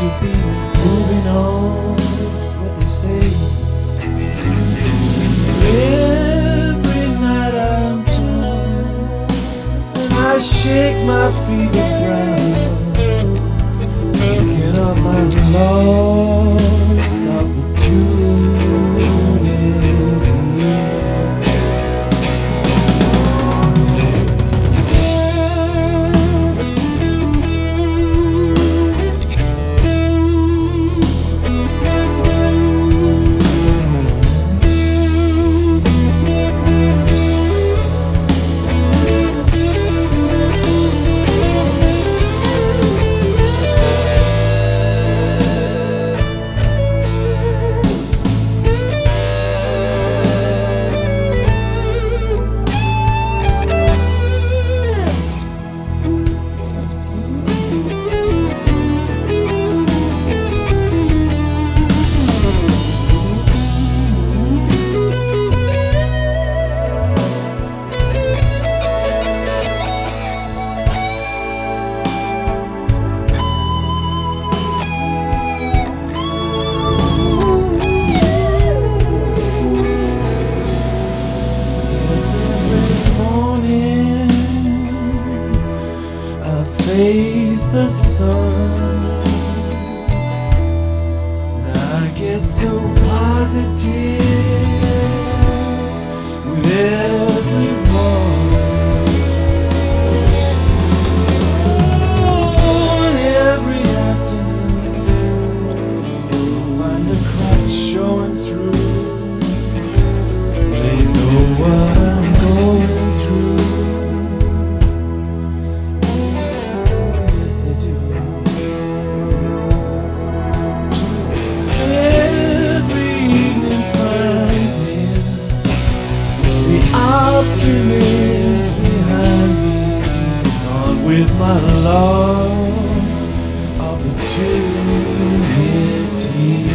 to be moving on, that's what they say. Every night I'm tossed and I shake my fever brow, thinking of my lost opportunity. Face the sun, I get so positive with everyone. Oh, and every afternoon you'll find the cracks showing through. They know what I'm going through. Optimist behind me, gone with my lost opportunity.